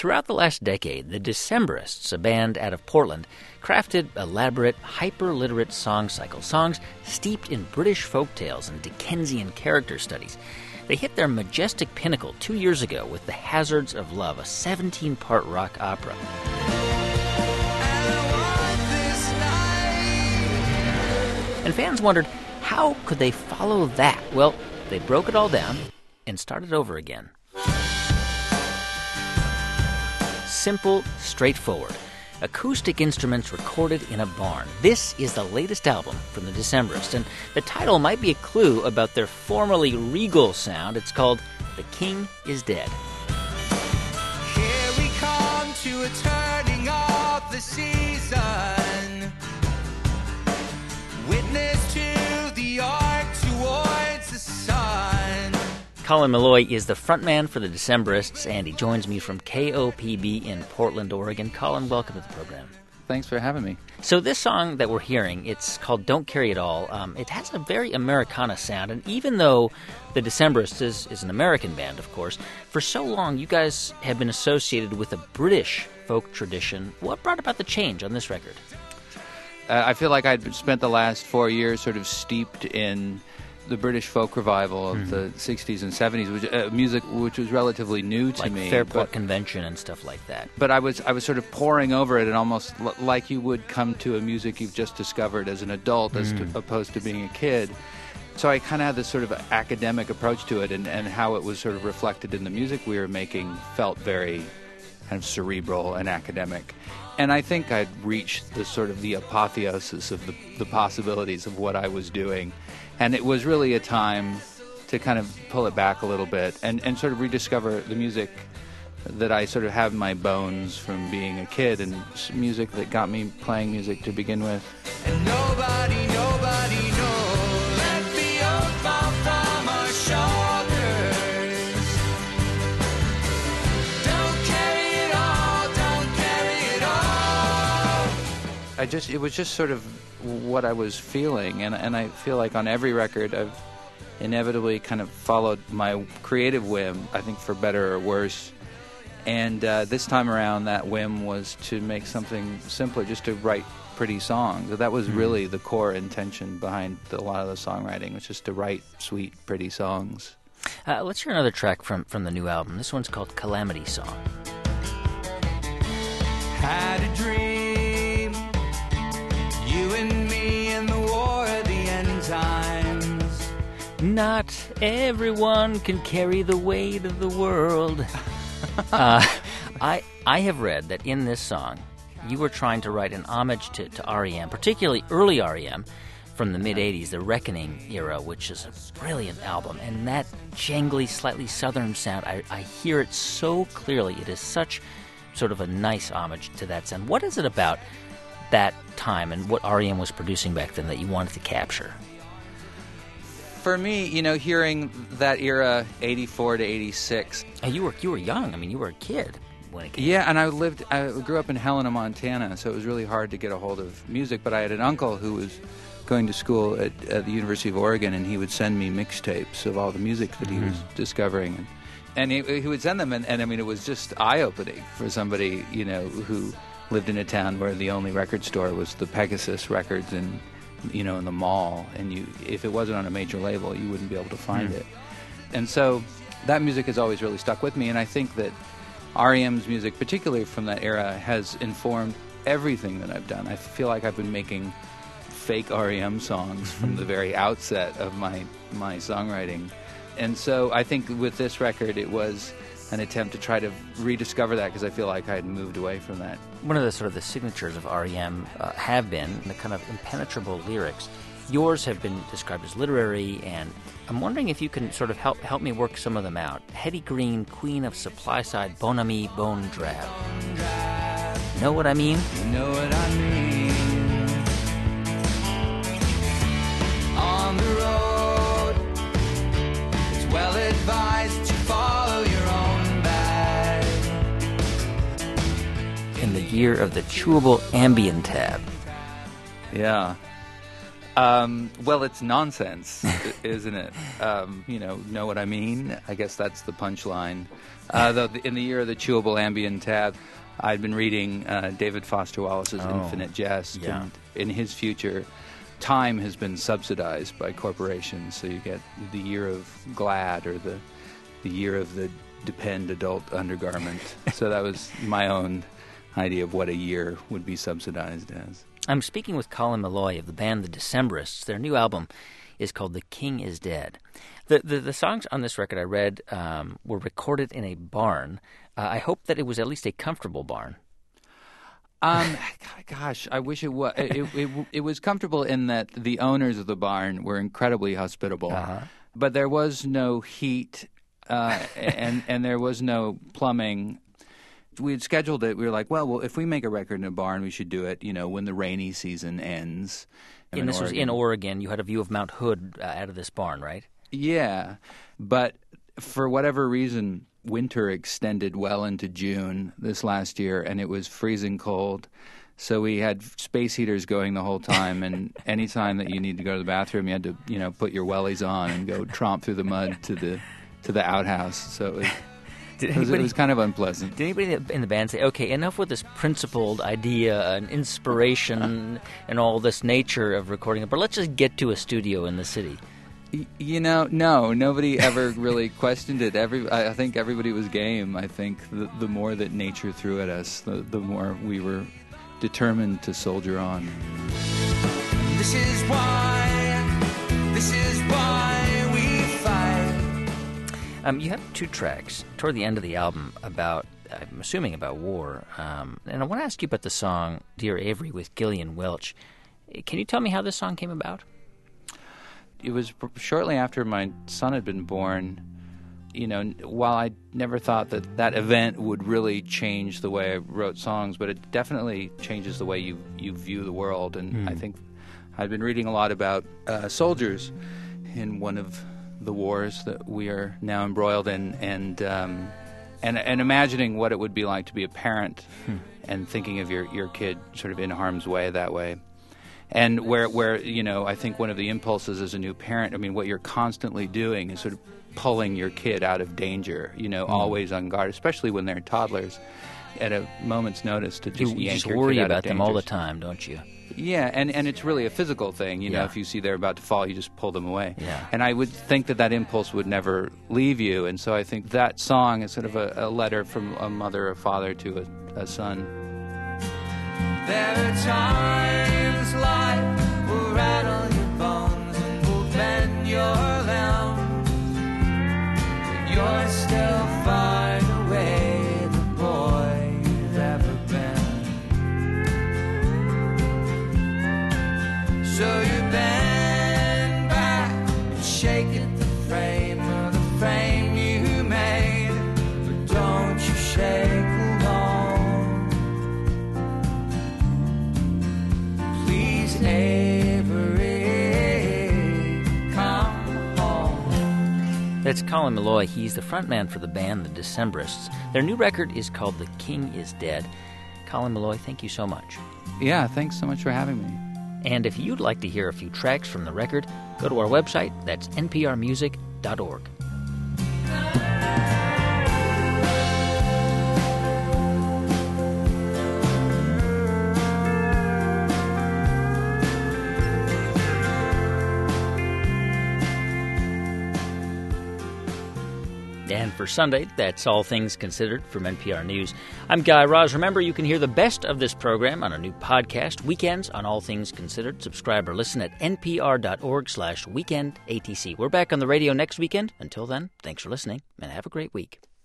throughout the last decade, the Decemberists, a band out of Portland, crafted elaborate, hyper-literate song cycles, songs steeped in British folk tales and Dickensian character studies. They hit their majestic pinnacle 2 years ago with The Hazards of Love, a 17-part rock opera. And fans wondered, how could they follow that? Well, they broke it all down and started over again. Simple, straightforward. Acoustic instruments recorded in a barn. This is the latest album from the Decemberists, and the title might be a clue about their formerly regal sound. It's called The King is Dead. Here we come to a turning of the season. Witness to the arc towards the sun. Colin Meloy is the frontman for the Decemberists, and he joins me from KOPB in Portland, Oregon. Colin, welcome to the program. Thanks for having me. So this song that we're hearing, it's called Don't Carry It All. It has a very Americana sound, and even though the Decemberists is an American band, of course, for so long you guys have been associated with a British folk tradition. What brought about the change on this record? I feel like I'd spent the last 4 years sort of steeped in the British folk revival of the 60s and 70s, which music which was relatively new to me. Like Fairport Convention and stuff like that. But I was sort of poring over it, and almost like you would come to a music you've just discovered as an adult, as opposed to being a kid. So I kind of had this sort of academic approach to it, and how it was sort of reflected in the music we were making felt very kind of cerebral and academic. And I think I'd reached the sort of the apotheosis of the possibilities of what I was doing. And it was really a time to kind of pull it back a little bit and sort of rediscover the music that I sort of have in my bones from being a kid, and music that got me playing music to begin with. And nobody knows. Let the old fall from our shoulders. Don't carry it all, don't carry it all. It was just sort of what I was feeling, and I feel like on every record I've inevitably kind of followed my creative whim, I think for better or worse. And this time around, that whim was to make something simpler, just to write pretty songs. That was really the core intention behind a lot of the songwriting, was just to write sweet, pretty songs. Let's hear another track from the new album. This one's called Calamity Song. Had a dream, you and me in the war of the end times. Not everyone can carry the weight of the world. I have read that in this song, you were trying to write an homage to R.E.M., particularly early R.E.M., from the mid-'80s, the Reckoning era, which is a brilliant album. And that jangly, slightly southern sound, I hear it so clearly. It is such sort of a nice homage to that sound. What is it about that time and what R.E.M. was producing back then that you wanted to capture? For me, hearing that era, 84 to 86. And you were young. I mean, you were a kid when it came out. Yeah, and I grew up in Helena, Montana, so it was really hard to get a hold of music. But I had an uncle who was going to school at the University of Oregon, and he would send me mixtapes of all the music that he was discovering. And he would send them, and I mean, it was just eye-opening for somebody, who lived in a town where the only record store was the Pegasus Records in the mall, and if it wasn't on a major label, you wouldn't be able to find it. And so that music has always really stuck with me, and I think that R.E.M.'s music, particularly from that era, has informed everything that I've done. I feel like I've been making fake R.E.M. songs from the very outset of my songwriting. And so I think with this record, it was an attempt to try to rediscover that, because I feel like I had moved away from that. One of the sort of the signatures of R.E.M. Have been the kind of impenetrable lyrics. Yours have been described as literary, and I'm wondering if you can sort of help me work some of them out. Hetty Green, Queen of Supply Side, Bon Ami, Bone Drab. Know what I mean? You know what I mean. On the road, it's well advised to follow your own bag. In the year of the chewable Ambien tab. Yeah. Well, it's nonsense, isn't it? Know what I mean? I guess that's the punchline. Though in the year of the chewable Ambien tab, I'd been reading David Foster Wallace's Infinite Jest, and in his future, time has been subsidized by corporations, so you get the year of Glad or the year of the Depend adult undergarment. So that was my own idea of what a year would be subsidized as. I'm speaking with Colin Meloy of the band The Decemberists. Their new album is called The King is Dead. The songs on this record I read were recorded in a barn. I hope that it was at least a comfortable barn. Gosh, I wish it was. It was comfortable in that the owners of the barn were incredibly hospitable, but there was no heat and there was no plumbing. We had scheduled it. We were like, well, if we make a record in a barn, we should do it, when the rainy season ends. And this was in Oregon. You had a view of Mount Hood out of this barn, right? Yeah, but for whatever reason, winter extended well into June this last year, and it was freezing cold. So we had space heaters going the whole time, and any time that you need to go to the bathroom, you had to, put your wellies on and go tromp through the mud to the outhouse. So it was kind of unpleasant. Did anybody in the band say, okay, enough with this principled idea and inspiration and all this nature of recording it, but let's just get to a studio in the city? No, nobody ever really questioned it. I think everybody was game. I think the more that nature threw at us, the more we were determined to soldier on. This is why we fight. You have 2 tracks toward the end of the album about, I'm assuming about war, and I want to ask you about the song Dear Avery with Gillian Welch. Can you tell me how this song came about? It was shortly after my son had been born. While I never thought that event would really change the way I wrote songs, but it definitely changes the way you view the world. And I think I'd been reading a lot about soldiers in one of the wars that we are now embroiled in, and imagining what it would be like to be a parent and thinking of your kid sort of in harm's way that way. And where I think one of the impulses as a new parent, what you're constantly doing is sort of pulling your kid out of danger, always on guard, especially when they're toddlers, at a moment's notice to just you yank just your worry kid out about of them all the dangers. time, don't you? Yeah, and it's really a physical thing. If you see they're about to fall, you just pull them away. Yeah. And I would think that impulse would never leave you. And so I think that song is sort of a letter from a mother or father to a son. There are times life will rattle your bones and will bend your limbs, but you're still far away, the boy you've ever been. So you bend back and shake at the frame of the frame you made, but don't you shake alone. Please, Avery, come home. That's Colin Meloy. He's the frontman for the band The Decemberists. Their new record is called The King is Dead. Colin Meloy, thank you so much. Yeah, thanks so much for having me. And if you'd like to hear a few tracks from the record, go to our website. That's nprmusic.org. And for Sunday, that's All Things Considered from NPR News. I'm Guy Raz. Remember, you can hear the best of this program on a new podcast, Weekends on All Things Considered. Subscribe or listen at npr.org/weekendatc. We're back on the radio next weekend. Until then, thanks for listening and have a great week.